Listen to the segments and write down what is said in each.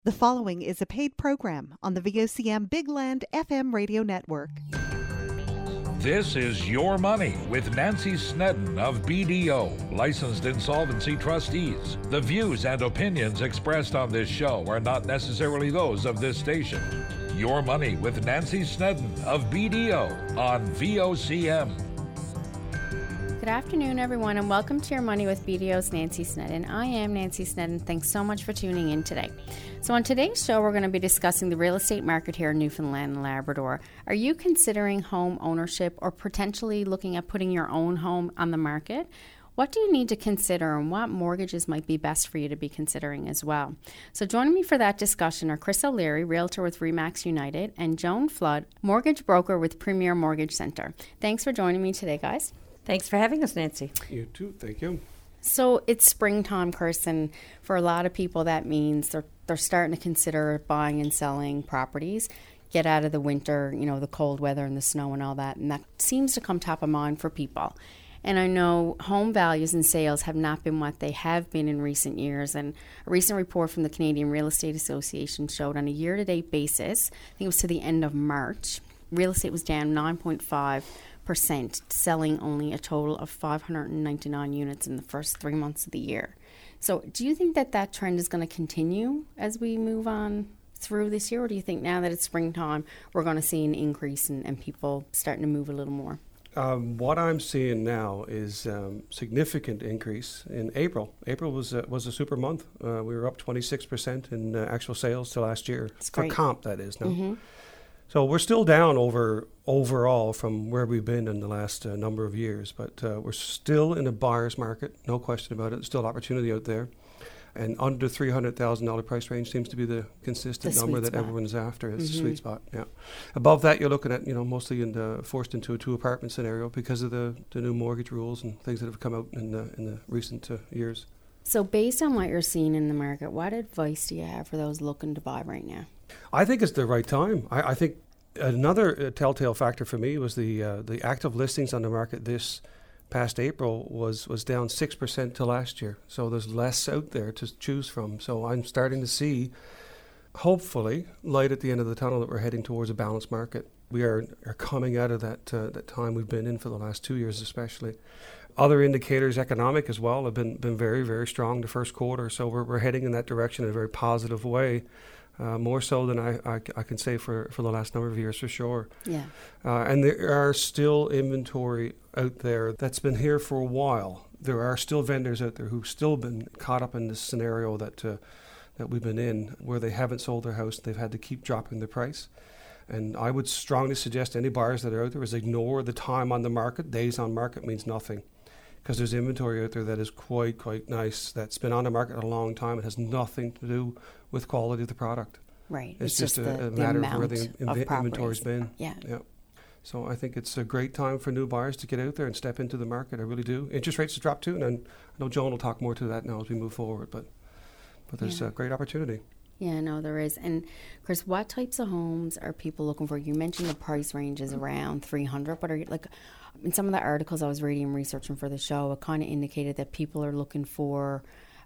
The following is a paid program on the VOCM Big Land FM radio network. This is Your Money with Nancy Snedden of BDO, Licensed Insolvency Trustees. The views and opinions expressed on this show are not necessarily those of this station. Your Money with Nancy Snedden of BDO on VOCM. Good afternoon, everyone, and welcome to Your Money with BDO's Nancy Snedden. I am Nancy Snedden. Thanks so much for tuning in today. So on today's show, we're going to be discussing the real estate market here in Newfoundland and Labrador. Are you considering home ownership or potentially looking at putting your own home on the market? What do you need to consider, and what mortgages might be best for you to be considering as well? So joining me for that discussion are Chris O'Leary, Realtor with RE/MAX United, and Joan Flood, Mortgage Broker with Premier Mortgage Centre. Thanks for joining me today, guys. Thanks for having us, Nancy. You too. Thank you. So it's springtime, Chris, and for a lot of people that means they're starting to consider buying and selling properties, get out of the winter, the cold weather and the snow and all that, and that seems to come top of mind for people. And I know home values and sales have not been what they have been in recent years, and a recent report from the Canadian Real Estate Association showed on a year-to-date basis, I think it was to the end of March, real estate was down 9.5%, selling only a total of 599 units in the first 3 months of the year. So do you think that trend is going to continue as we move on through this year, or do you think now that it's springtime we're going to see an increase and people starting to move a little more? What I'm seeing now is significant increase in April. April was a super month. We were up 26% in actual sales to last year. That's for great. Comp, that is. No? Mm-hmm. So we're still down overall from where we've been in the last number of years, but we're still in a buyer's market, no question about it. There's still opportunity out there. And under $300,000 price range seems to be the consistent number that everyone's after. It's the sweet spot, yeah. Above that, you're looking at, mostly forced into a two-apartment scenario because of the new mortgage rules and things that have come out in the recent years. So based on what you're seeing in the market, what advice do you have for those looking to buy right now? I think it's the right time. I think another telltale factor for me was the active listings on the market this past April was down 6% to last year. So there's less out there to choose from. So I'm starting to see, hopefully, light at the end of the tunnel that we're heading towards a balanced market. We are coming out of that time we've been in for the last 2 years especially. Other indicators, economic as well, have been very, very strong the first quarter. So we're heading in that direction in a very positive way. More so than I can say for the last number of years, for sure. Yeah. And there are still inventory out there that's been here for a while. There are still vendors out there who've still been caught up in this scenario that we've been in, where they haven't sold their house. They've had to keep dropping the price. And I would strongly suggest any buyers that are out there is ignore the time on the market. Days on market means nothing, because there's inventory out there that is quite nice, that's been on the market a long time. It has nothing to do with quality of the product. Right. It's just a matter of where the inventory's been. Yeah. So I think it's a great time for new buyers to get out there and step into the market. I really do. Interest rates have dropped too, and I know Joan will talk more to that now as we move forward, but there's a great opportunity. Yeah, no, there is. And Chris, what types of homes are people looking for? You mentioned the price range is around 300, but are you, in some of the articles I was reading and researching for the show, it kind of indicated that people are looking for,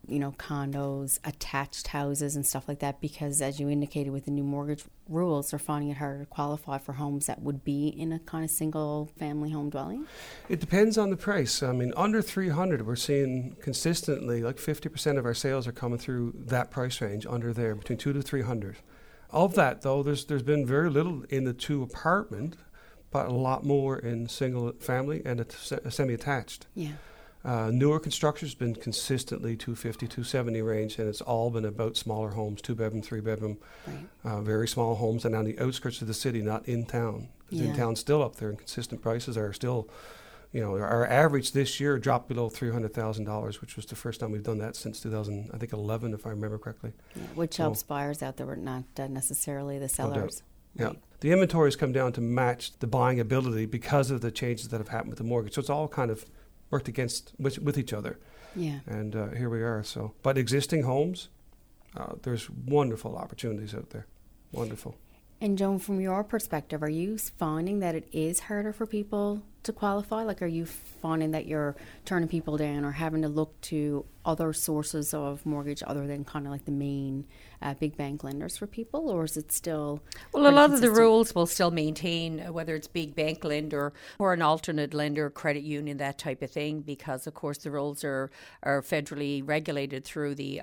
condos, attached houses and stuff like that, because as you indicated with the new mortgage rules, they're finding it harder to qualify for homes that would be in a kind of single family home dwelling. It depends on the price. I mean, under 300, we're seeing consistently 50% of our sales are coming through that price range under there, between 200 to 300. Of that, though, there's been very little in the two apartment, but a lot more in single family and a semi-attached. Yeah. Newer construction has been consistently 250, 270 range, and it's all been about smaller homes, 2-bedroom, 3-bedroom, right. Very small homes, and on the outskirts of the city, not in town. Because in town's still up there, and consistent prices are still, our average this year dropped below $300,000, which was the first time we've done that since 2011, if I remember correctly. Yeah, which helps buyers out there, not necessarily the sellers. No doubt. Yeah. The inventory has come down to match the buying ability because of the changes that have happened with the mortgage. So it's all kind of worked with each other. Yeah. And here we are. So, but existing homes, there's wonderful opportunities out there. Wonderful. And Joan, from your perspective, are you finding that it is harder for people to qualify? Like, are you finding that you're turning people down or having to look to other sources of mortgage other than kind of like the main big bank lenders for people, or is it still? Well, a lot of the rules will still maintain, whether it's big bank lender or an alternate lender, credit union, that type of thing, because of course the rules are federally regulated through the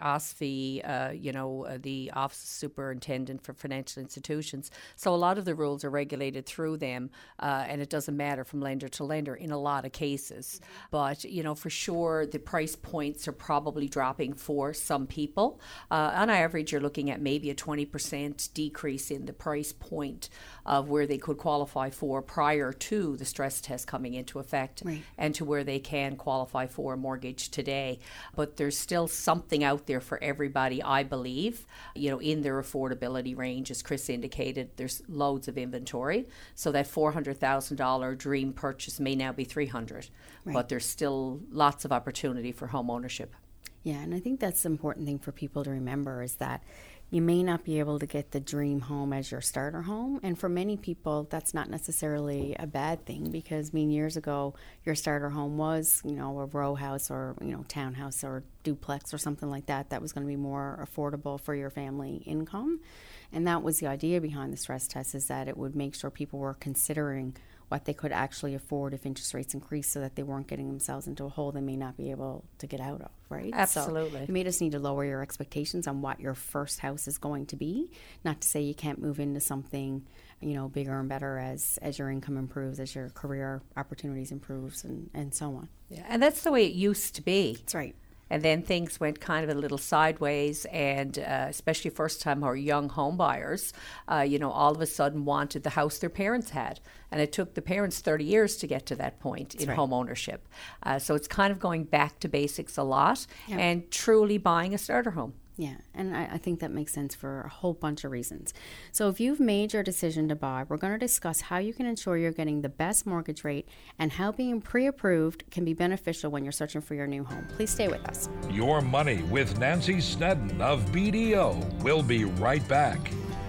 OSFI, the Office of Superintendent for Financial Institutions. So a lot of the rules are regulated through them, and it doesn't matter from lender to lender in a lot of cases. But, for sure, the price points are probably dropping for some people. On average, you're looking at maybe a 20% decrease in the price point of where they could qualify for prior to the stress test coming into effect, right, and to where they can qualify for a mortgage today. But there's still something out there for everybody, I believe, in their affordability range. As Chris indicated, there's loads of inventory. So that $400,000 dream purchase may now be $300,000, right, but there's still lots of opportunity for home ownership. Yeah, and I think that's the important thing for people to remember is that you may not be able to get the dream home as your starter home. And for many people, that's not necessarily a bad thing, because years ago, your starter home was, a row house or, townhouse or duplex or something like that was going to be more affordable for your family income. And that was the idea behind the stress test, is that it would make sure people were considering what they could actually afford if interest rates increase, so that they weren't getting themselves into a hole they may not be able to get out of, right? Absolutely. So you may just need to lower your expectations on what your first house is going to be. Not to say you can't move into something, bigger and better as your income improves, as your career opportunities improves, and so on. Yeah, and that's the way it used to be. That's right. And then things went kind of a little sideways, and especially first-time or young home buyers, all of a sudden wanted the house their parents had. And it took the parents 30 years to get to that point in home ownership. So it's kind of going back to basics a lot, and truly buying a starter home. Yeah, and I think that makes sense for a whole bunch of reasons. So if you've made your decision to buy, we're going to discuss how you can ensure you're getting the best mortgage rate and how being pre-approved can be beneficial when you're searching for your new home. Please stay with us. Your Money with Nancy Snedden of BDO. We'll be right back.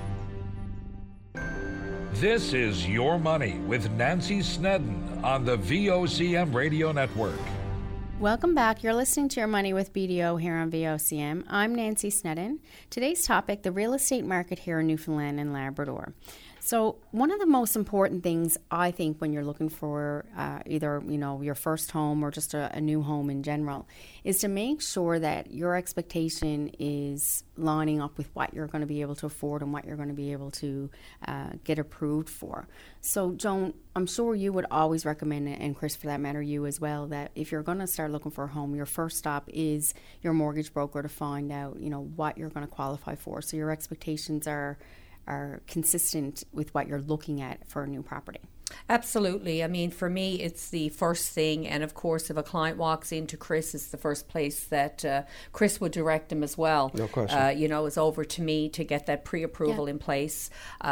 This is Your Money with Nancy Snedden on the VOCM Radio Network. Welcome back. You're listening to Your Money with BDO here on VOCM. I'm Nancy Snedden. Today's topic, the real estate market here in Newfoundland and Labrador. So one of the most important things, I think, when you're looking for either, your first home or just a new home in general, is to make sure that your expectation is lining up with what you're going to be able to afford and what you're going to be able to get approved for. So, Joan, I'm sure you would always recommend, and Chris, for that matter, you as well, that if you're going to start looking for a home, your first stop is your mortgage broker to find out, what you're going to qualify for. So your expectations are consistent with what you're looking at for a new property. Absolutely. I mean, for me, it's the first thing. And of course, if a client walks into Chris, it's the first place that Chris would direct them as well. No question. It's over to me to get that pre-approval in place.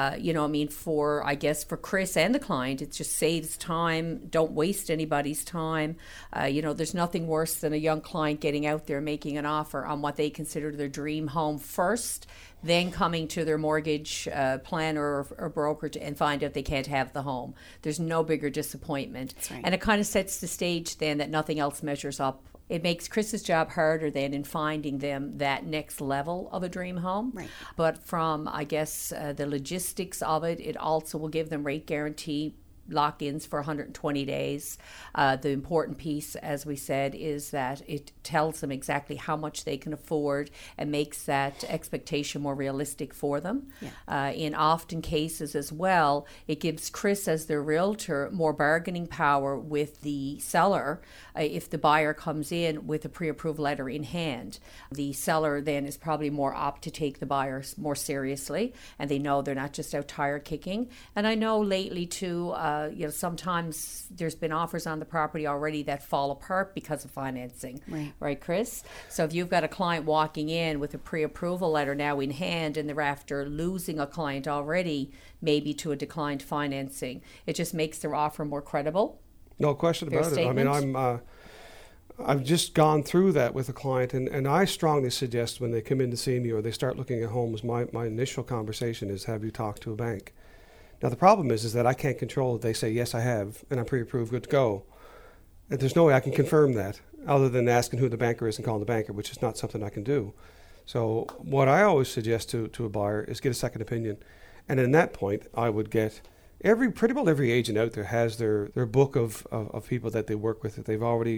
For Chris and the client, it just saves time. Don't waste anybody's time. There's nothing worse than a young client getting out there making an offer on what they consider their dream home first, then coming to their mortgage planner or broker and find out they can't have the home. There's no bigger disappointment. That's right. And it kind of sets the stage then that nothing else measures up. It makes Chris's job harder then in finding them that next level of a dream home. Right. But from, the logistics of it, it also will give them rate guarantee lock-ins for 120 days. The important piece, as we said, is that it tells them exactly how much they can afford and makes that expectation more realistic for them. Yeah. In often cases as well, it gives Chris, as their realtor, more bargaining power with the seller if the buyer comes in with a pre-approved letter in hand. The seller then is probably more apt to take the buyer more seriously, and they know they're not just out tire kicking. And I know lately too, sometimes there's been offers on the property already that fall apart because of financing. Right, Chris? So if you've got a client walking in with a pre-approval letter now in hand and they're after losing a client already, maybe to a declined financing, it just makes their offer more credible. No question Fair about statement? it. I mean, I've just gone through that with a client, and I strongly suggest when they come in to see me or they start looking at homes, my initial conversation is, have you talked to a bank? Now, the problem is that I can't control if they say, yes, I have, and I'm pre-approved, good to go. And there's no way I can confirm that other than asking who the banker is and calling the banker, which is not something I can do. So what I always suggest to a buyer is get a second opinion. And in that point, I would get pretty well every agent out there has their book of people that they work with that they've already,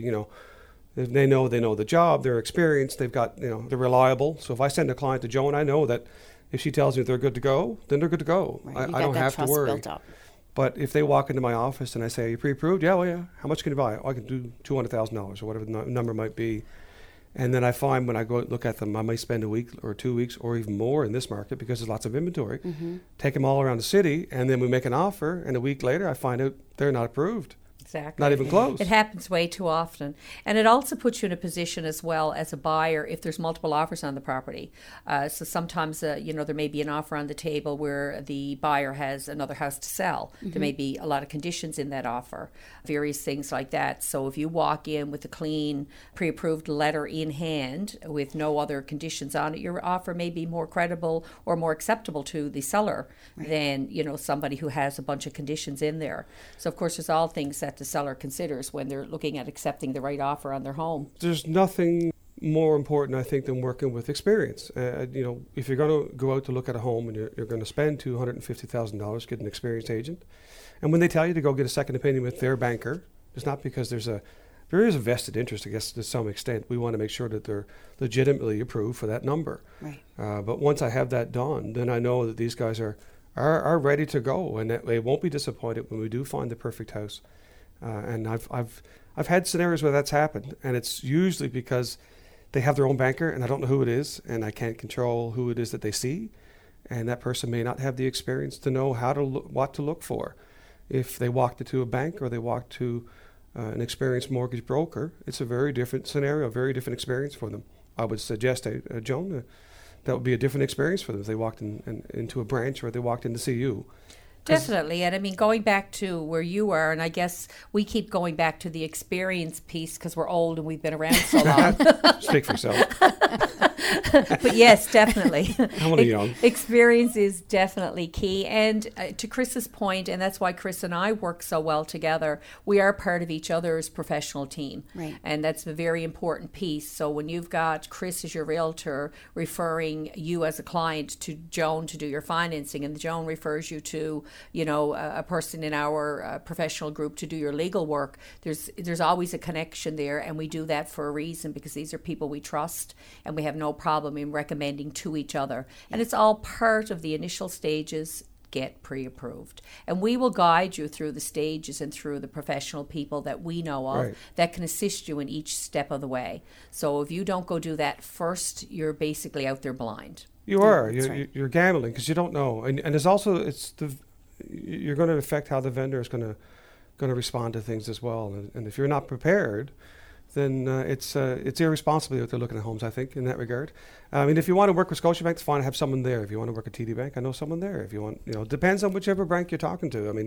they know the job, they're experienced, they've got, they're reliable. So if I send a client to Joan, I know that if she tells me they're good to go, then they're good to go. Right. I don't have to worry. Built up. But if they walk into my office and I say, are you pre-approved? Yeah, well, yeah. How much can you buy? Oh, I can do $200,000 or whatever the number might be. And then I find when I go look at them, I might spend a week or 2 weeks or even more in this market because there's lots of inventory. Mm-hmm. Take them all around the city, and then we make an offer, and a week later I find out they're not approved. Exactly. Not even close. It happens way too often. And it also puts you in a position as well as a buyer if there's multiple offers on the property. So sometimes, there may be an offer on the table where the buyer has another house to sell. Mm-hmm. There may be a lot of conditions in that offer, various things like that. So if you walk in with a clean, pre-approved letter in hand with no other conditions on it, your offer may be more credible or more acceptable to the seller than, somebody who has a bunch of conditions in there. So, of course, there's all things that the seller considers when they're looking at accepting the right offer on their home. There's nothing more important, I think, than working with experience. If you're going to go out to look at a home and you're going to spend $250,000, get an experienced agent. And when they tell you to go get a second opinion with their banker, it's not because there is a vested interest, I guess, to some extent. We want to make sure that they're legitimately approved for that number. Right. But once I have that done, then I know that these guys are ready to go, and that they won't be disappointed when we do find the perfect house. And I've had scenarios where that's happened, and it's usually because they have their own banker, and I don't know who it is, and I can't control who it is that they see, and that person may not have the experience to know what to look for. If they walked into a bank or they walked to an experienced mortgage broker, it's a very different scenario, a very different experience for them. I would suggest, Joan, that would be a different experience for them if they walked into a branch or they walked in to see you. Definitely. And I mean, going back to where you are, and I guess we keep going back to the experience piece because we're old and we've been around so long. Speak for yourself. But yes, definitely. I'm only young. Experience is definitely key. And to Chris's point, and that's why Chris and I work so well together, we are part of each other's professional team. Right. And that's a very important piece. So when you've got Chris as your realtor referring you as a client to Joan to do your financing, and Joan refers you to, a person in our professional group to do your legal work, there's always a connection there. And we do that for a reason because these are people we trust and we have no problem in recommending to each other. And it's all part of the initial stages. Get pre-approved, and we will guide you through the stages and through the professional people that we know of that can assist you in each step of the way. So if you don't go do that first, you're basically out there blind. You're gambling because you don't know, and there's also you're going to affect how the vendor is going to respond to things as well, and if you're not prepared, then it's irresponsible that they're looking at homes, I think, in that regard. I mean, if you want to work with Scotiabank, it's fine to have someone there. If you want to work at TD Bank, I know someone there. If you want, it depends on whichever bank you're talking to. I mean,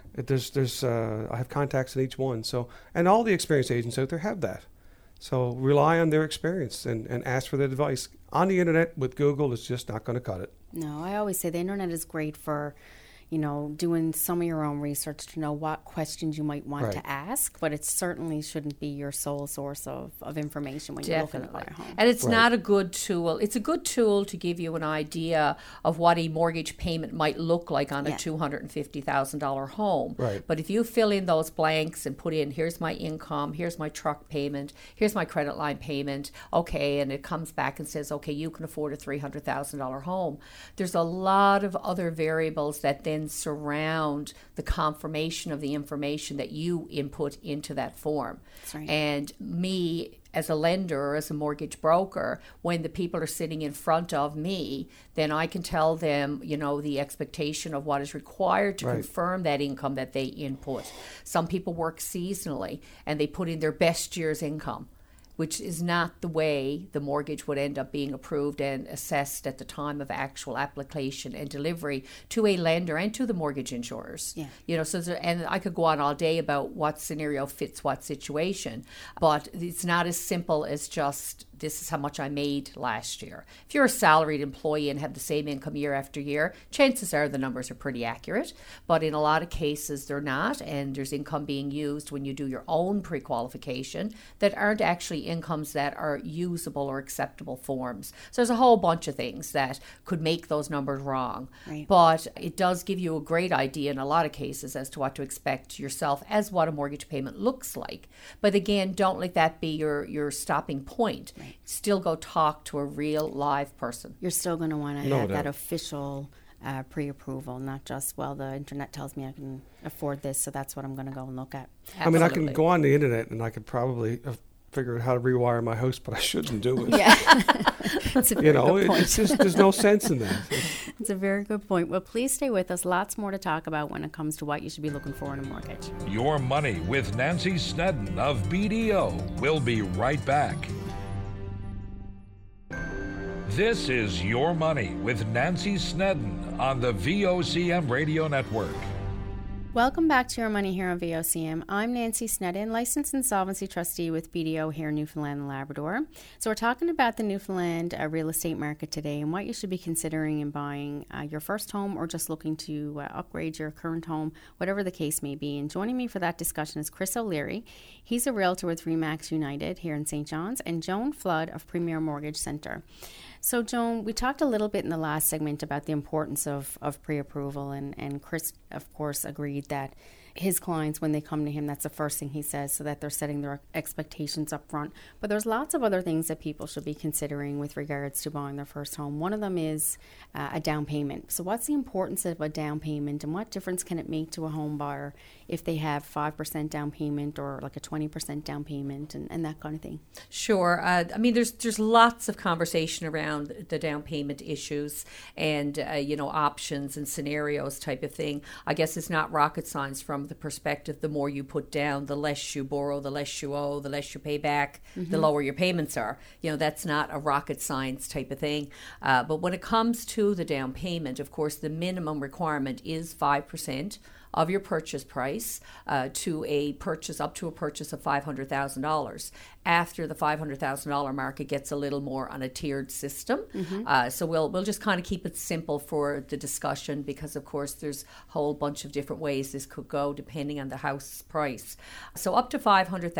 I have contacts in each one. So, and all the experienced agents out there have that. So rely on their experience and ask for their advice. On the internet with Google, it's just not going to cut it. No, I always say the internet is great for doing some of your own research to know what questions you might want to ask, but it certainly shouldn't be your sole source of information when you're looking to buy a home. And it's not a good tool. It's a good tool to give you an idea of what a mortgage payment might look like on a $250,000 home. Right. But if you fill in those blanks and put in, here's my income, here's my truck payment, here's my credit line payment, okay, and it comes back and says, okay, you can afford a $300,000 home. There's a lot of other variables that then surround the confirmation of the information that you input into that form. That's right. And me as a lender or as a mortgage broker, when the people are sitting in front of me, then I can tell them, the expectation of what is required to confirm that income that they input. Some people work seasonally and they put in their best year's income, which is not the way the mortgage would end up being approved and assessed at the time of actual application and delivery to a lender and to the mortgage insurers. Yeah. And I could go on all day about what scenario fits what situation, but it's not as simple as just this is how much I made last year. If you're a salaried employee and have the same income year after year, chances are the numbers are pretty accurate. But in a lot of cases, they're not. And there's income being used when you do your own pre-qualification that aren't actually incomes that are usable or acceptable forms. So there's a whole bunch of things that could make those numbers wrong. Right. But it does give you a great idea in a lot of cases as to what to expect yourself as what a mortgage payment looks like. But again, don't let that be your stopping point. Right. Still go talk to a real live person. You're still going to want to No have doubt. that official pre-approval, not just, well, the internet tells me I can afford this, so that's what I'm going to go and look at. I mean, I can Absolutely. go on the internet and I could probably figure out how to rewire my house, but I shouldn't do it. Yeah, that's a very You know, good point. it's just, there's no sense in that. It's a very good point. Well, please stay with us. Lots more to talk about when it comes to what you should be looking for in a mortgage. Your Money with Nancy Snedden of BDO. We'll be right back. This is Your Money with Nancy Snedden on the VOCM Radio Network. Welcome back to Your Money here on VOCM. I'm Nancy Snedden, licensed insolvency trustee with BDO here in Newfoundland and Labrador. So we're talking about the Newfoundland real estate market today and what you should be considering in buying your first home or just looking to upgrade your current home, whatever the case may be. And joining me for that discussion is Chris O'Leary. He's a realtor with Remax United here in St. John's, and Joan Flood of Premier Mortgage Centre. So, Joan, we talked a little bit in the last segment about the importance of pre-approval, and Chris, of course, agreed that his clients, when they come to him, that's the first thing he says, so that they're setting their expectations up front. But there's lots of other things that people should be considering with regards to buying their first home. One of them is a down payment. So what's the importance of a down payment, and what difference can it make to a home buyer if they have 5% down payment or like a 20% down payment and that kind of thing? Sure. I mean, there's lots of conversation around the down payment issues and, options and scenarios type of thing. I guess it's not rocket science from the perspective, the more you put down, the less you borrow, the less you owe, the less you pay back, the lower your payments are. That's not a rocket science type of thing. But when it comes to the down payment, of course, the minimum requirement is 5% of your purchase price to a purchase up to a purchase of $500,000. After the $500,000 mark, it gets a little more on a tiered system. So we'll just kind of keep it simple for the discussion because, of course, there's a whole bunch of different ways this could go depending on the house price. So up to $500,000,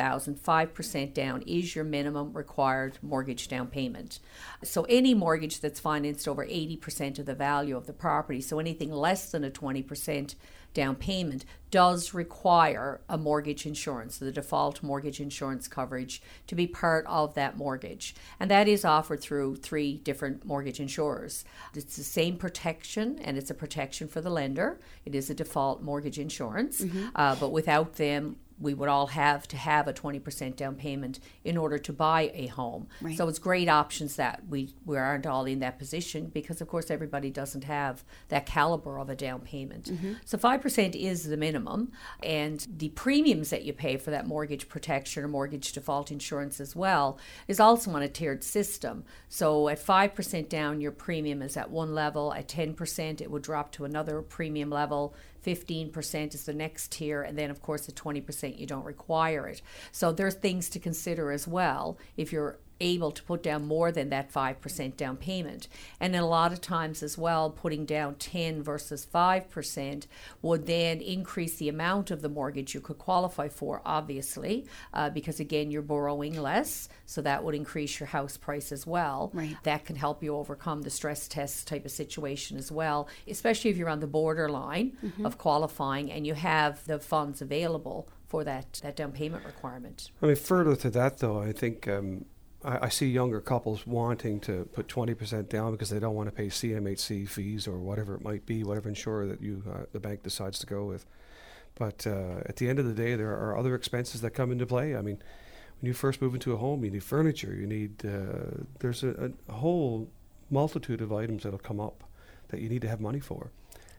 5% down is your minimum required mortgage down payment. So any mortgage that's financed over 80% of the value of the property, so anything less than a 20% down payment, does require a mortgage insurance, the default mortgage insurance coverage, to be part of that mortgage. And that is offered through 3 different mortgage insurers. It's the same protection, and it's a protection for the lender. It is a default mortgage insurance, but without them, we would all have to have a 20% down payment in order to buy a home. Right. So it's great options that we aren't all in that position because, of course, everybody doesn't have that caliber of a down payment. So 5% is the minimum, and the premiums that you pay for that mortgage protection or mortgage default insurance as well is also on a tiered system. So at 5% down, your premium is at one level. At 10%, it would drop to another premium level. 15% is the next tier, and then of course at 20% you don't require it. So there's things to consider as well if you're able to put down more than that 5% down payment. And then a lot of times as well, putting down 10 versus 5% would then increase the amount of the mortgage you could qualify for, obviously, because again, you're borrowing less, so that would increase your house price as well. Right. That can help you overcome the stress test type of situation as well, especially if you're on the borderline of qualifying and you have the funds available for that down payment requirement. I mean, further to that, though, I think I see younger couples wanting to put 20% down because they don't want to pay CMHC fees or whatever it might be, whatever insurer that the bank decides to go with. But at the end of the day, there are other expenses that come into play. I mean, when you first move into a home, you need furniture. You need there's a whole multitude of items that'll come up that you need to have money for.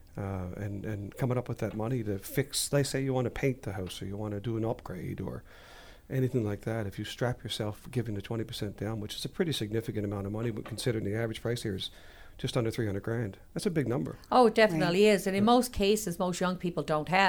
And coming up with that money to fix, let's say you want to paint the house or you want to do an upgrade or anything like that, if you strap yourself for giving the 20% down, which is a pretty significant amount of money, but considering the average price here is just under $300,000, that's a big number. Oh, it definitely is. And in most cases, most young people don't have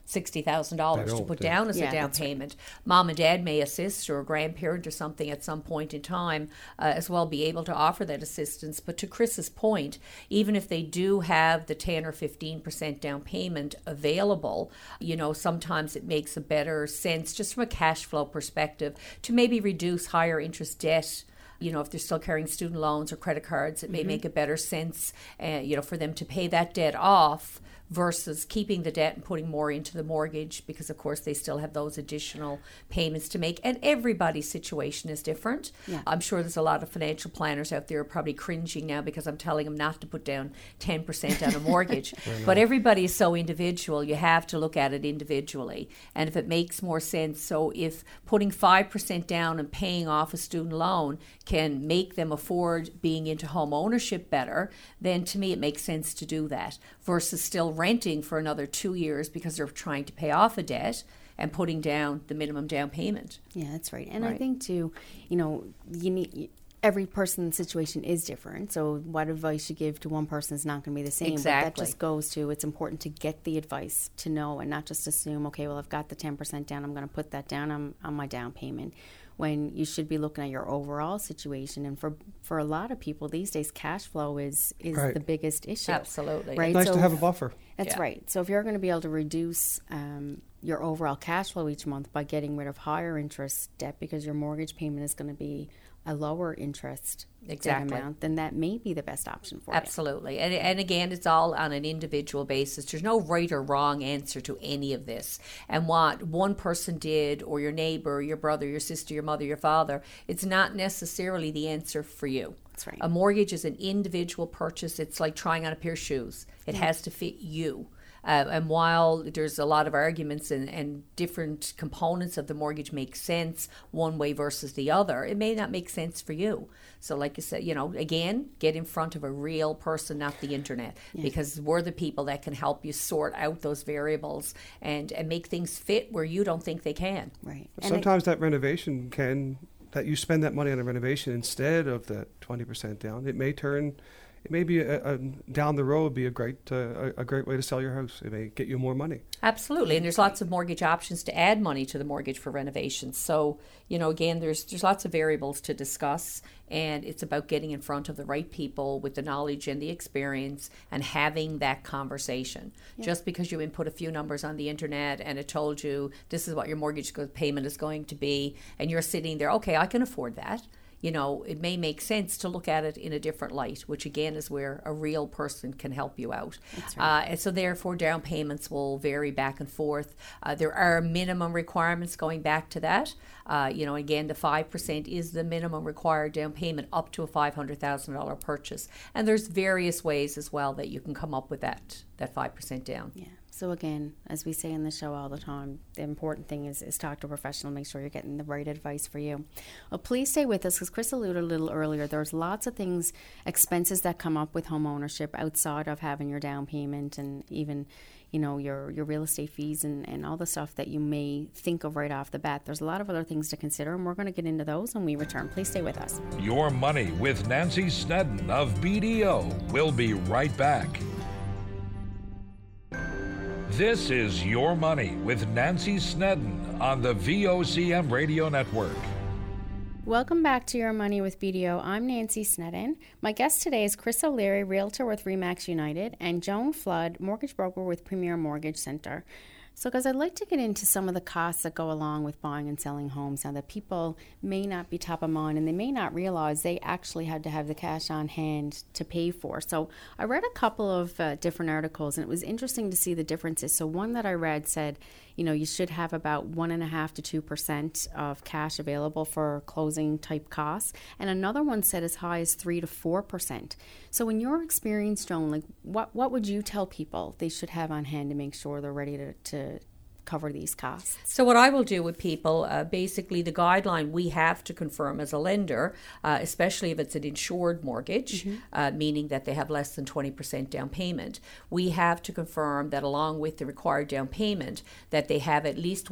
$60,000 to put down as a down payment. Mom and dad may assist, or a grandparent or something at some point in time as well, be able to offer that assistance. But to Chris's point, even if they do have the 10 or 15% down payment available, sometimes it makes a better sense just from a cash flow perspective to maybe reduce higher interest debt. If they're still carrying student loans or credit cards, it may make a better sense, for them to pay that debt off versus keeping the debt and putting more into the mortgage, because of course they still have those additional payments to make, and everybody's situation is different. I'm sure there's a lot of financial planners out there probably cringing now because I'm telling them not to put down 10% on a mortgage. But everybody is so individual, you have to look at it individually, and if it makes more sense. So if putting 5% down and paying off a student loan can make them afford being into home ownership better, then to me it makes sense to do that, versus still renting for another 2 years because they're trying to pay off a debt and putting down the minimum down payment. Yeah, that's right. And I think too, you need, every person's situation is different. So what advice you give to one person is not going to be the same. Exactly. But that just goes to, it's important to get the advice, to know, and not just assume, okay, well, I've got the 10% down, I'm going to put that down on my down payment, when you should be looking at your overall situation. And for a lot of people these days, cash flow is the biggest issue. Absolutely. Right? Nice to have a buffer. That's right. So if you're going to be able to reduce your overall cash flow each month by getting rid of higher interest debt, because your mortgage payment is going to be a lower interest debt amount, then that may be the best option for you. Absolutely. And again, it's all on an individual basis. There's no right or wrong answer to any of this. And what one person did, or your neighbor, your brother, your sister, your mother, your father, it's not necessarily the answer for you. That's right. A mortgage is an individual purchase. It's like trying on a pair of shoes. It has to fit you. And while there's a lot of arguments and different components of the mortgage make sense one way versus the other, it may not make sense for you. So like you said, again, get in front of a real person, not the internet, because we're the people that can help you sort out those variables and make things fit where you don't think they can. Right. Sometimes that renovation that you spend that money on a renovation instead of the 20% down, it may be down the road be a great way to sell your house. It may get you more money. Absolutely, and there's lots of mortgage options to add money to the mortgage for renovations. So, again, there's lots of variables to discuss, and it's about getting in front of the right people with the knowledge and the experience and having that conversation. Just because you input a few numbers on the internet and it told you this is what your mortgage payment is going to be, and you're sitting there, okay, I can afford that. It may make sense to look at it in a different light, which again is where a real person can help you out. That's right. And so therefore down payments will vary back and forth. There are minimum requirements going back to that. Again, the 5% is the minimum required down payment up to a $500,000 purchase. And there's various ways as well that you can come up with that 5% down. Yeah. So again, as we say in the show all the time, the important thing is talk to a professional, make sure you're getting the right advice for you. Well, please stay with us, because Chris alluded a little earlier, there's lots of things, expenses that come up with home ownership outside of having your down payment, and even your real estate fees and all the stuff that you may think of right off the bat. There's a lot of other things to consider, and we're going to get into those when we return. Please stay with us. Your Money with Nancy Snedden of BDO. We'll be right back. This is Your Money with Nancy Snedden on the VOCM Radio Network. Welcome back to Your Money with BDO. I'm Nancy Snedden. My guest today is Chris O'Leary, Realtor with RE/MAX United, and Joan Flood, Mortgage Broker with Premier Mortgage Center. So, guys, I'd like to get into some of the costs that go along with buying and selling homes now that people may not be top of mind, and they may not realize they actually had to have the cash on hand to pay for. So I read a couple of different articles, and it was interesting to see the differences. So one that I read said, you should have about 1.5% to 2% of cash available for closing type costs. And another one said as high as 3 to 4%. So in your experience, Joan, what would you tell people they should have on hand to make sure they're ready to cover these costs. So what I will do with people, basically the guideline we have to confirm as a lender, especially if it's an insured mortgage, meaning that they have less than 20% down payment, we have to confirm that along with the required down payment, that they have at least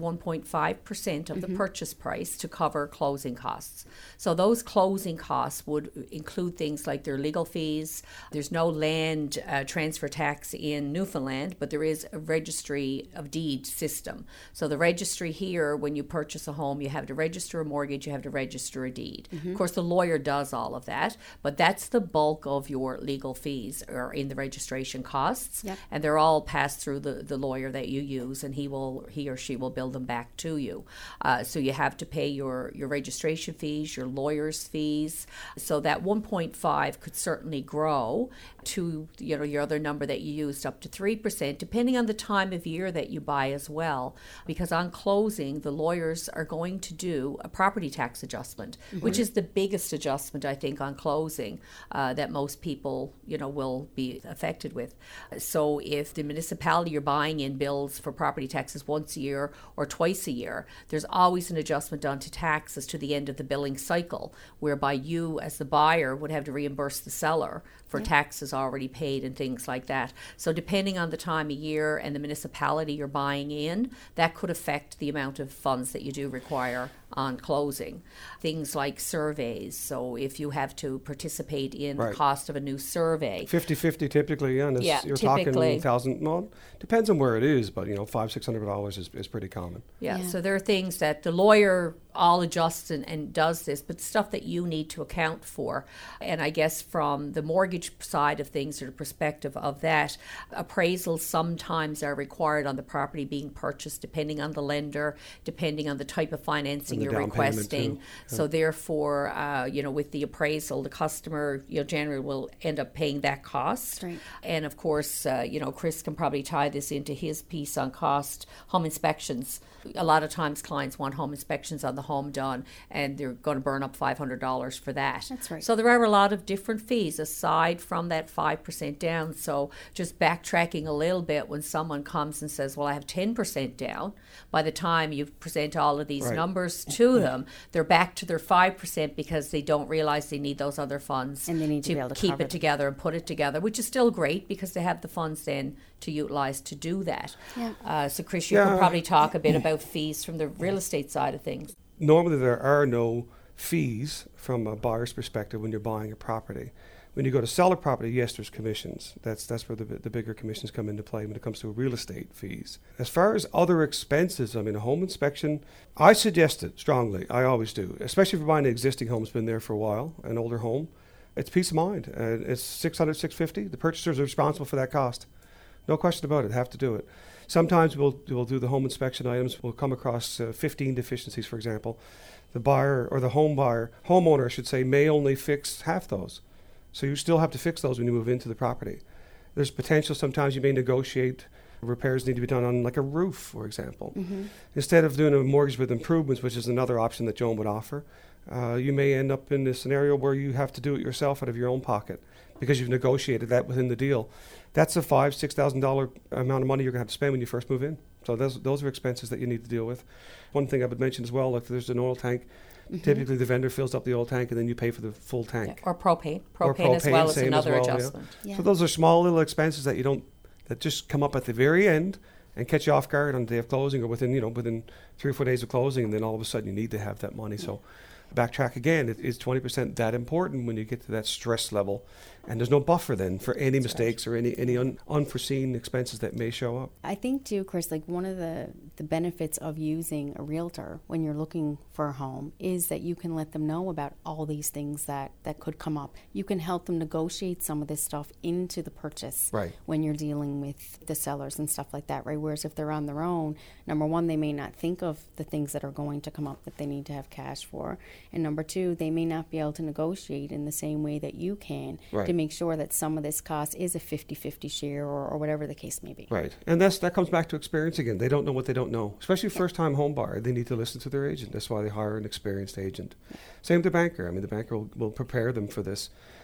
1.5% of the purchase price to cover closing costs. So those closing costs would include things like their legal fees. There's no land transfer tax in Newfoundland, but there is a registry of deed system. So the registry here, when you purchase a home, you have to register a mortgage, you have to register a deed. Of course, the lawyer does all of that, but that's the bulk of your legal fees are in the registration costs, and they're all passed through the lawyer that you use, and he or she will bill them back to you. So you have to pay your registration fees, your lawyer's fees. So that 1.5 could certainly grow to your other number that you used, up to 3%, depending on the time of year that you buy as well. Because on closing, the lawyers are going to do a property tax adjustment, which is the biggest adjustment, I think, on closing that most people, will be affected with. So if the municipality you're buying in bills for property taxes once a year or twice a year, there's always an adjustment done to taxes to the end of the billing cycle, whereby you as the buyer would have to reimburse the seller for taxes already paid and things like that. So depending on the time of year and the municipality you're buying in, that could affect the amount of funds that you do require on closing. Things like surveys. So if you have to participate in the cost of a new survey. 50-50 typically, and you're typically. talking 1,000, well, depends on where it is, but $500-$600 is pretty common. Yeah, so there are things that the lawyer all adjusts and does this, but stuff that you need to account for. And I guess from the mortgage side of things, or the perspective of that, appraisals sometimes are required on the property being purchased, depending on the lender, depending on the type of financing you're requesting. So therefore, with the appraisal, the customer, generally will end up paying that cost. Right. And of course, Chris can probably tie this into his piece on cost. Home inspections. A lot of times clients want home inspections on the home done, and they're going to burn up $500 for that. That's right. So there are a lot of different fees aside from that 5% down. So just backtracking a little bit, when someone comes and says, well, I have 10% down, by the time you present all of these numbers to them, they're back to their 5% because they don't realize they need those other funds and they need to be able to keep it together and put it together, which is still great because they have the funds then to utilize to do that. So Chris, you could probably talk a bit about fees from the real estate side of things. Normally there are no fees from a buyer's perspective when you're buying a property. When you go to sell a property, yes, there's commissions. That's where the bigger commissions come into play when it comes to real estate fees. As far as other expenses, a home inspection, I suggest it strongly. I always do, especially if you're buying an existing home that's been there for a while, an older home. It's peace of mind. It's $600, $650. The purchasers are responsible for that cost. No question about it. Have to do it. Sometimes we'll do the home inspection items. We'll come across 15 deficiencies, for example. The buyer or the homeowner, I should say, may only fix half those. So you still have to fix those when you move into the property. There's potential sometimes you may negotiate repairs need to be done on like a roof, for example. Instead of doing a mortgage with improvements, which is another option that Joan would offer, you may end up in a scenario where you have to do it yourself out of your own pocket because you've negotiated that within the deal. That's a $5,000-$6,000 amount of money you're going to have to spend when you first move in. So those are expenses that you need to deal with. One thing I would mention as well, like if there's an oil tank, typically the vendor fills up the oil tank and then you pay for the full tank. Or propane. Propane as well is another adjustment. So those are small little expenses that that just come up at the very end and catch you off guard on the day of closing or within 3 or 4 days of closing, and then all of a sudden you need to have that money. So backtrack again, is 20% that important when you get to that stress level? And there's no buffer then for any mistakes or any unforeseen expenses that may show up. I think too, Chris, like one of the benefits of using a realtor when you're looking for a home is that you can let them know about all these things that could come up. You can help them negotiate some of this stuff into the purchase when you're dealing with the sellers and stuff like that, right? Whereas if they're on their own, number one, they may not think of the things that are going to come up that they need to have cash for. And number two, they may not be able to negotiate in the same way that you can to make sure that some of this cost is a 50-50 share or whatever the case may be. Right. And that comes back to experience again. They don't know what they don't know. Especially first-time home buyer, they need to listen to their agent. That's why they hire an experienced agent. Same with the banker. I mean, the banker will prepare them for this.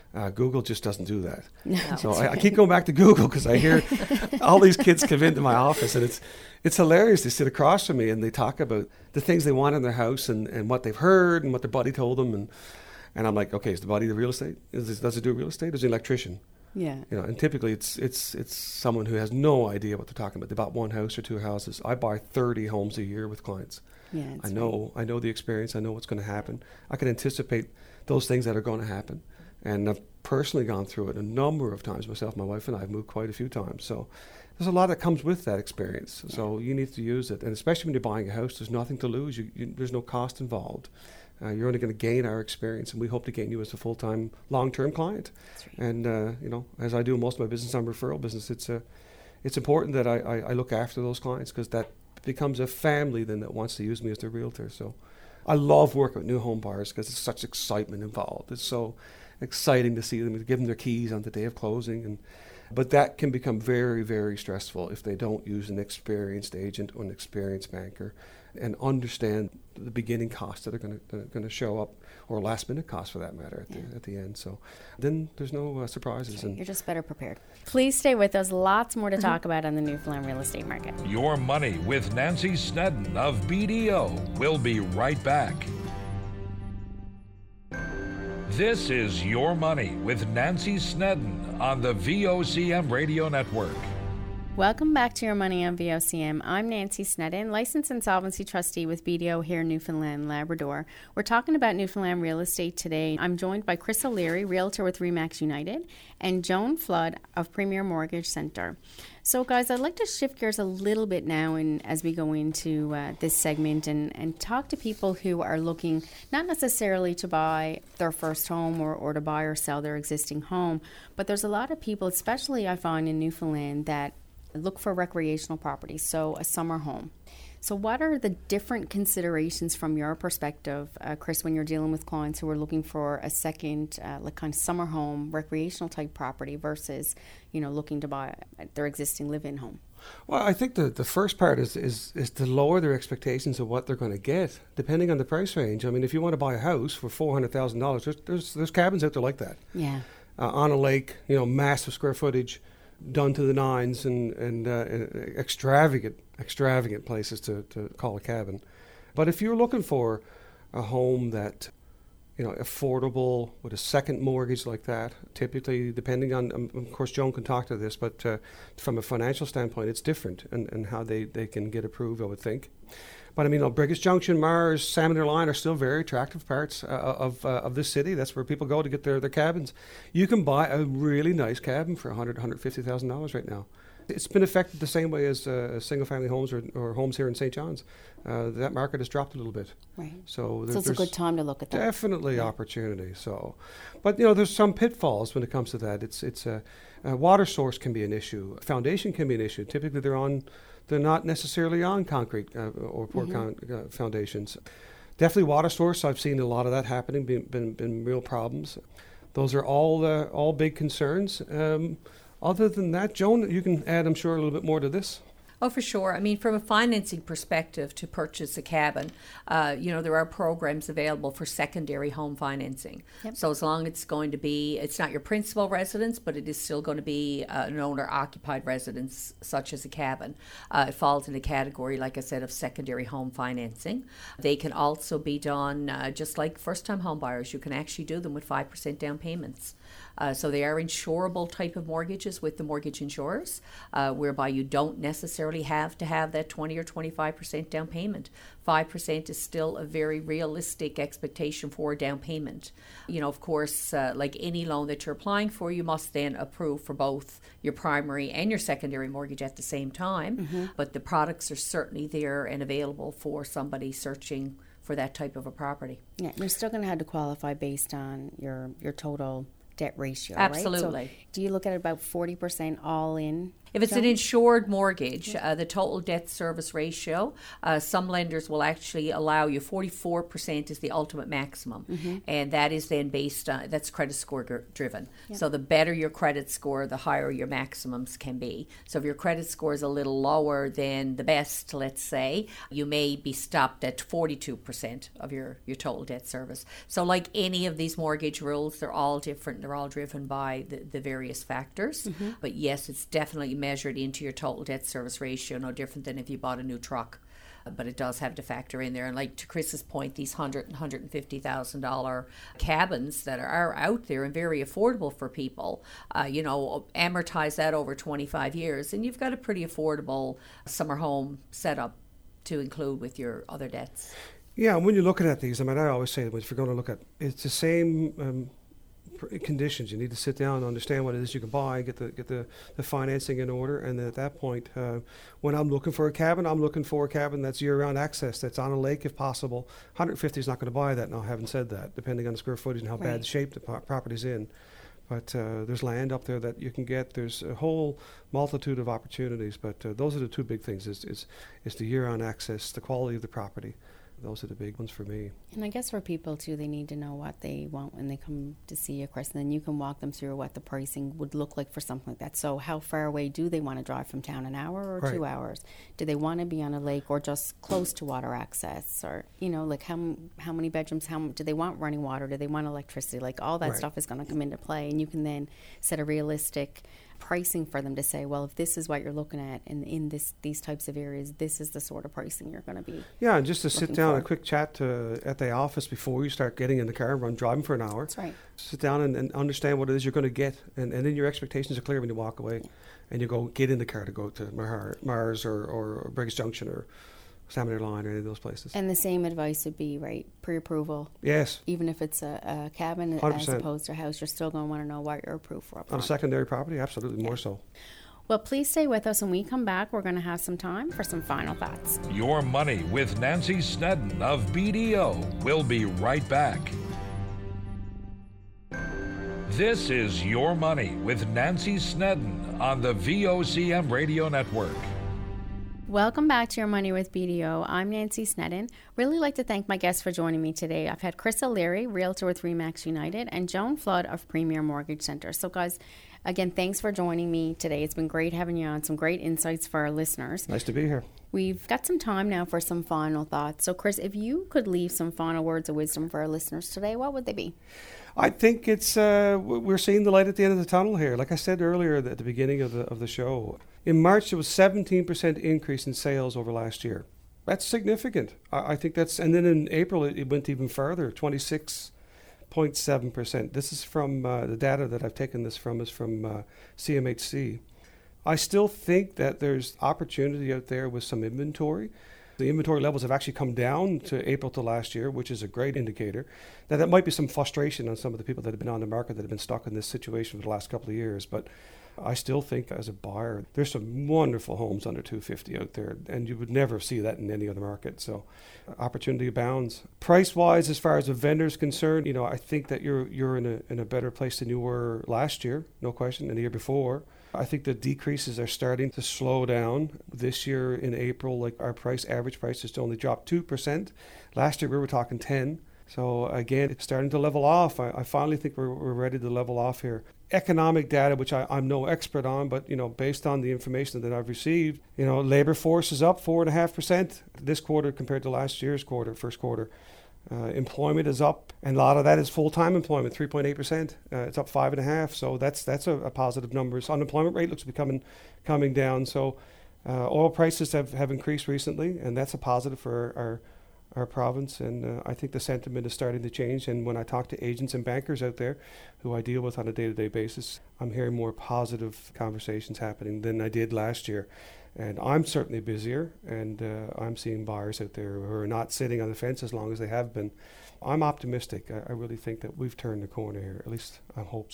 Google just doesn't do that. No. So I keep going back to Google because I hear all these kids come into my office, and it's hilarious. They sit across from me and they talk about the things they want in their house and what they've heard and what their buddy told them. And I'm like, okay, is the buddy the real estate? Does it do real estate? Is it an electrician? Yeah. And typically it's someone who has no idea what they're talking about. They bought one house or two houses. I buy 30 homes a year with clients. Yeah, I know the experience. I know what's going to happen. I can anticipate those things that are going to happen. And I've personally gone through it a number of times myself. My wife and I have moved quite a few times. So there's a lot that comes with that experience. Yeah. So you need to use it. And especially when you're buying a house, there's nothing to lose. There's no cost involved. You're only going to gain our experience, and we hope to gain you as a full-time, long-term client. That's right. And, as I do most of my business on referral business, it's important that I look after those clients because that becomes a family then that wants to use me as their realtor. So I love working with new home buyers because there's such excitement involved. It's so exciting to see them, to give them their keys on the day of closing. But that can become very, very stressful if they don't use an experienced agent or an experienced banker and understand the beginning costs that are going to show up, or last minute costs for that matter at the end. So then there's no surprises. You're just better prepared. Please stay with us. Lots more to talk about on the Newfoundland real estate market. Your Money with Nancy Snedden of BDO. We'll be right back. This is Your Money with Nancy Snedden on the VOCM Radio Network. Welcome back to Your Money on VOCM. I'm Nancy Snedden, licensed insolvency trustee with BDO here in Newfoundland, Labrador. We're talking about Newfoundland real estate today. I'm joined by Chris O'Leary, realtor with RE/MAX United, and Joan Flood of Premier Mortgage Centre. So, guys, I'd like to shift gears a little bit now as we go into this segment and talk to people who are looking not necessarily to buy their first home or to buy or sell their existing home, but there's a lot of people, especially I find in Newfoundland, that look for recreational properties, so a summer home. So what are the different considerations from your perspective, Chris, when you're dealing with clients who are looking for a second, like kind of summer home, recreational type property versus, looking to buy their existing live-in home? Well, I think the first part is to lower their expectations of what they're going to get, depending on the price range. I mean, if you want to buy a house for $400,000, there's cabins out there like that. Yeah. On a lake, massive square footage, done to the nines, and extravagant places to call a cabin. But if you're looking for a home that, affordable with a second mortgage like that, typically depending on, of course, Joan can talk to this, but from a financial standpoint, it's different and how they can get approved, I would think. But Brigus Junction, Mars, Salmon Line are still very attractive parts of this city. That's where people go to get their cabins. You can buy a really nice cabin for $100,000, $150,000 right now. It's been affected the same way as single-family homes or homes here in St. John's. That market has dropped a little bit. Right. So it's a good time to look at that. Definitely opportunity. So, but there's some pitfalls when it comes to that. It's a water source can be an issue. Foundation can be an issue. Typically, they're not necessarily on concrete or poor foundations. Definitely water source. I've seen a lot of that happening. Been real problems. Those are all big concerns. Other than that, Joan, you can add, I'm sure, a little bit more to this. Oh, for sure. From a financing perspective, to purchase a cabin, there are programs available for secondary home financing. Yep. So as long as it's not your principal residence, but it is still going to be an owner-occupied residence, such as a cabin. It falls in the category, like I said, of secondary home financing. They can also be done, just like first-time home buyers. You can actually do them with 5% down payments. So they are insurable type of mortgages with the mortgage insurers, whereby you don't necessarily have to have that 20 or 25% down payment. 5% is still a very realistic expectation for a down payment. Of course, like any loan that you're applying for, you must then approve for both your primary and your secondary mortgage at the same time. Mm-hmm. But the products are certainly there and available for somebody searching for that type of a property. Yeah, you're still going to have to qualify based on your total debt ratio, absolutely. Right? So do you look at about 40% all in? If it's an insured mortgage, the total debt service ratio, some lenders will actually allow you 44% is the ultimate maximum. And that is then based on, that's credit score driven. So the better your credit score, the higher your maximums can be. So if your credit score is a little lower than the best, let's say, you may be stopped at 42% of your total debt service. So like any of these mortgage rules, they're all different. They're all driven by the various factors. But yes, it's definitely measured into your total debt service ratio, no different than if you bought a new truck. But it does have to factor in there. And like to Chris's point, these $100,000 and $150,000 cabins that are out there and very affordable for people, amortize that over 25 years, and you've got a pretty affordable summer home setup to include with your other debts. Yeah, when you're looking at these, I always say that if you're going to look at, it's the same conditions. You need to sit down and understand what it is you can buy, get the financing in order, and then at that point, when I'm looking for a cabin, I'm looking for a cabin that's year-round access, that's on a lake if possible. 150 is not going to buy that. Now, having said that, depending on the square footage and how bad shape the property's in. But there's land up there that you can get. There's a whole multitude of opportunities, but those are the two big things, is the year-round access, the quality of the property. Those are the big ones for me. And I guess for people, too, they need to know what they want when they come to see you, Chris. And then you can walk them through what the pricing would look like for something like that. So how far away do they want to drive from town? An hour or 2 hours? Do they want to be on a lake or just close to water access? Or, like how many bedrooms? Do they want running water? Do they want electricity? Like all that stuff is going to come into play. And you can then set a realistic pricing for them to say, well, if this is what you're looking at in these types of areas, this is the sort of pricing you're going to be. Yeah, and just to sit down, a quick chat at the office before you start getting in the car and run driving for an hour. That's right. Sit down and understand what it is you're going to get, and then your expectations are clear when you walk away, and you go get in the car to go to Mars or Briggs Junction or Salmon Line or any of those places. And the same advice would be, pre-approval. Yes. Even if it's a cabin 100%. as opposed to a house, you're still going to want to know what you're approved for up front. On a secondary property, absolutely, more so. Well, please stay with us. When we come back, we're going to have some time for some final thoughts. Your Money with Nancy Snedden of BDO. We'll be right back. This is Your Money with Nancy Snedden on the VOCM Radio Network. Welcome back to Your Money with BDO. I'm Nancy Snedden. Really like to thank my guests for joining me today. I've had Chris O'Leary, Realtor with RE/MAX United, and Joan Flood of Premier Mortgage Center. So guys, again, thanks for joining me today. It's been great having you on. Some great insights for our listeners. Nice to be here. We've got some time now for some final thoughts. So Chris, if you could leave some final words of wisdom for our listeners today, what would they be? I think it's we're seeing the light at the end of the tunnel here. Like I said earlier at the beginning of the show, in March there was 17% increase in sales over last year. That's significant. I think that's, and then in April it went even further, 26.7%. This is from the data that I've taken this from is from CMHC. I still think that there's opportunity out there with some inventory. The inventory levels have actually come down to April to last year, which is a great indicator. Now, that might be some frustration on some of the people that have been on the market that have been stuck in this situation for the last couple of years. But I still think as a buyer, there's some wonderful homes under $250 out there, and you would never see that in any other market. So opportunity abounds. Price-wise, as far as the vendor's concerned, I think that you're in a better place than you were last year, no question, and the year before. I think the decreases are starting to slow down. This year in April, like our average price has only dropped 2%. Last year we were talking 10. So again, it's starting to level off. I finally think we're ready to level off here. Economic data, which I'm no expert on, but based on the information that I've received, labor force is up 4.5% this quarter compared to last year's first quarter. Employment is up, and a lot of that is full-time employment, 3.8%. It's up 5.5%, so that's a positive number. So unemployment rate looks to be coming down. So oil prices have increased recently, and that's a positive for our province. And I think the sentiment is starting to change. And when I talk to agents and bankers out there, who I deal with on a day-to-day basis, I'm hearing more positive conversations happening than I did last year. And I'm certainly busier, and I'm seeing buyers out there who are not sitting on the fence as long as they have been. I'm optimistic. I really think that we've turned the corner here. At least I hope so.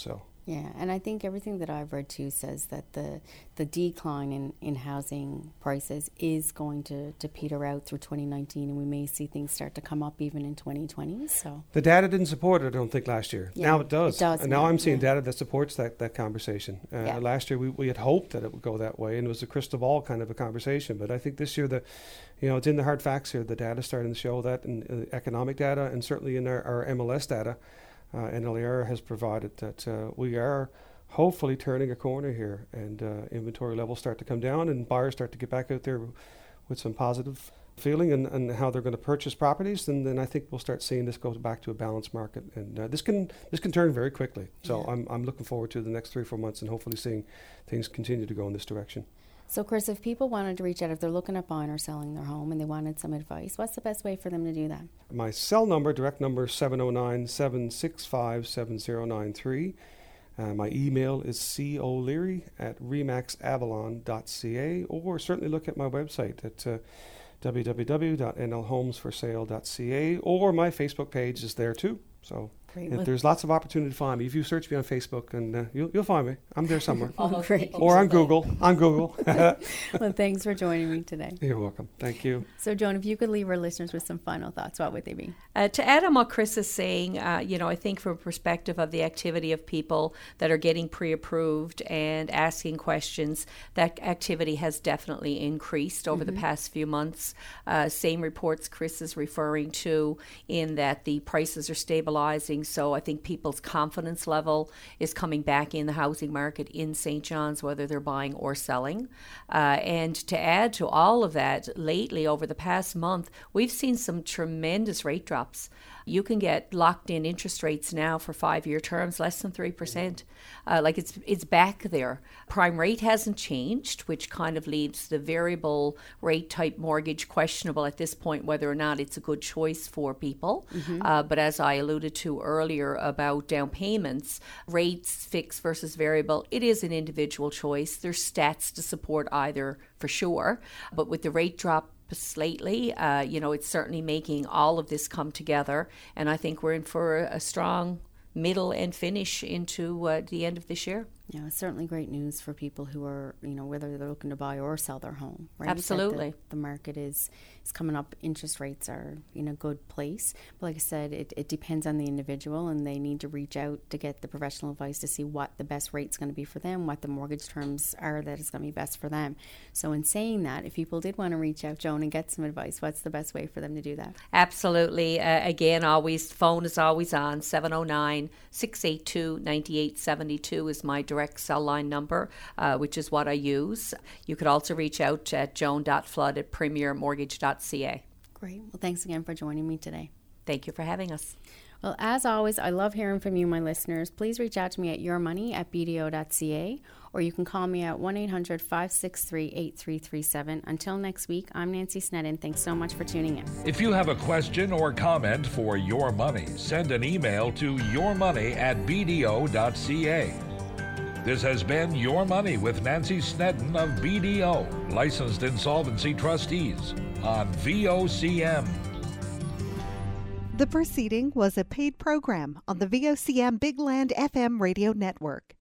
Yeah, and I think everything that I've read too says that the decline in housing prices is going to peter out through 2019, and we may see things start to come up even in 2020. So the data didn't support it, I don't think, last year. Yeah, now it does. And now I'm seeing data that supports that conversation. Last year we had hoped that it would go that way, and it was a crystal ball kind of a conversation. But I think this year it's in the hard facts here. The data starting to show that, in economic data, and certainly in our MLS data. NLER has provided that we are hopefully turning a corner here, and inventory levels start to come down, and buyers start to get back out there with some positive feeling and how they're going to purchase properties. And then I think we'll start seeing this go back to a balanced market, and this can turn very quickly. So I'm looking forward to the next 3 or 4 months and hopefully seeing things continue to go in this direction. So, Chris, if people wanted to reach out, if they're looking at buying or selling their home and they wanted some advice, what's the best way for them to do that? My cell number, direct number, 709-765-7093. My email is coleary@remaxavalon.ca, or certainly look at my website at www.nlhomesforsale.ca, or my Facebook page is there too. So there's lots of opportunity to find me. If you search me on Facebook, and you'll find me. I'm there somewhere. Great. Or on Google. Well, thanks for joining me today. You're welcome. Thank you. So, Joan, if you could leave our listeners with some final thoughts, what would they be? To add on what Chris is saying, I think from a perspective of the activity of people that are getting pre-approved and asking questions, that activity has definitely increased over the past few months. Same reports Chris is referring to, in that the prices are stabilizing. So I think people's confidence level is coming back in the housing market in St. John's, whether they're buying or selling. And to add to all of that, lately, over the past month, we've seen some tremendous rate drops. You can get locked in interest rates now for 5-year terms, less than 3%. It's back there. Prime rate hasn't changed, which kind of leaves the variable rate type mortgage questionable at this point, whether or not it's a good choice for people. But as I alluded to earlier about down payments, rates, fixed versus variable, it is an individual choice. There's stats to support either for sure. But with the rate drop lately, it's certainly making all of this come together, and I think we're in for a strong middle and finish into the end of this year. Yeah, it's certainly great news for people who are, whether they're looking to buy or sell their home, right? Absolutely. The market is coming up. Interest rates are in a good place. But like I said, it depends on the individual, and they need to reach out to get the professional advice to see what the best rate's going to be for them, what the mortgage terms are that is going to be best for them. So in saying that, if people did want to reach out, Joan, and get some advice, what's the best way for them to do that? Absolutely. Again, phone is always on. 709-682-9872 is my direct cell line number, which is what I use. You could also reach out at joan.flood@premiermortgage.ca. Great. Well, thanks again for joining me today. Thank you for having us. Well, as always, I love hearing from you, my listeners. Please reach out to me at yourmoney@bdo.ca, or you can call me at 1-800-563-8337. Until next week, I'm Nancy Sneddon. Thanks so much for tuning in. If you have a question or comment for Your Money, send an email to yourmoney@bdo.ca. This has been Your Money with Nancy Sneddon of BDO, Licensed Insolvency Trustees, on VOCM. The proceeding was a paid program on the VOCM Big Land FM radio network.